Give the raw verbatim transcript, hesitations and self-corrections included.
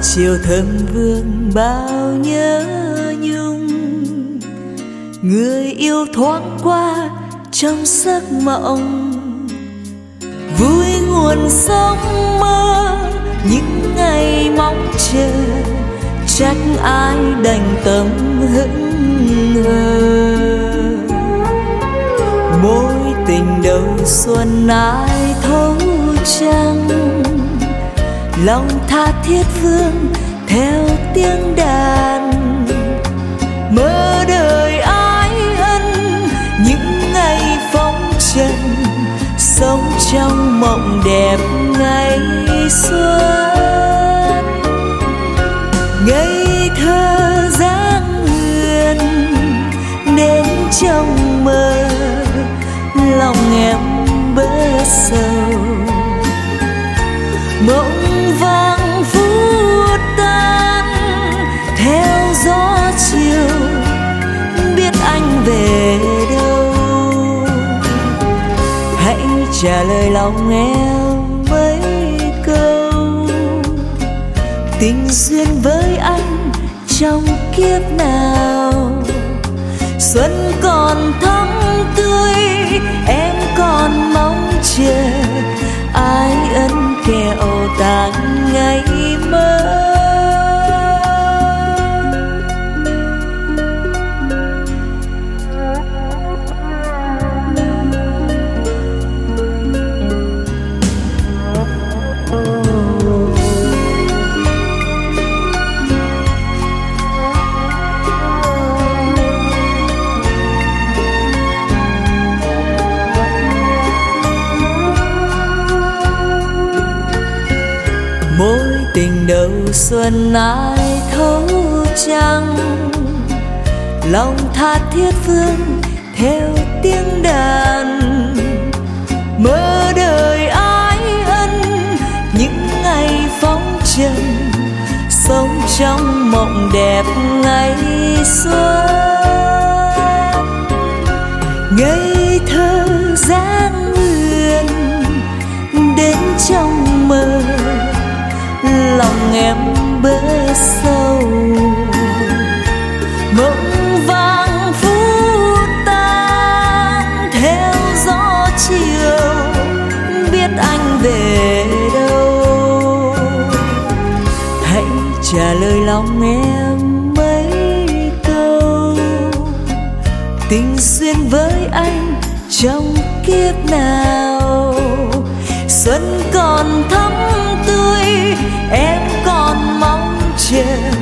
chiều thơm vương bao nhớ nhung, người yêu thoáng qua trong giấc mộng, vui nguồn sống mơ những ngày mong chờ, trách ai đành tâm hững hờ. Mối tình đầu xuân ai thấu trăng, lòng tha thiết vương theo tiếng đàn, mơ đời ái ân những ngày phong trần, sống trong mộng đẹp ngày xuân. Ngây thơ dáng huyền đến trong mơ, lòng em bơ sầu, mộng vàng phút tan theo gió chiều, biết anh về đâu. Hãy trả lời lòng em mấy câu, tình duyên với anh trong kiếp nào. Xuân còn thắm tươi, em còn mong chờ ái ân kẹo tàn ngày mơ. Mối tình đầu xuân ai thấu trăng, lòng tha thiết vương theo tiếng đàn, mơ đời ái ân những ngày phong trần, sống trong mộng đẹp ngày xuân. Ngây thơ dáng huyền đến trong mơ, lòng em bơ sâu, mộng vàng phút tan theo gió chiều, biết anh về đâu. Hãy trả lời lòng em mấy câu, tình duyên với anh trong kiếp nào. Xuân còn thắm tươi, em còn mong chờ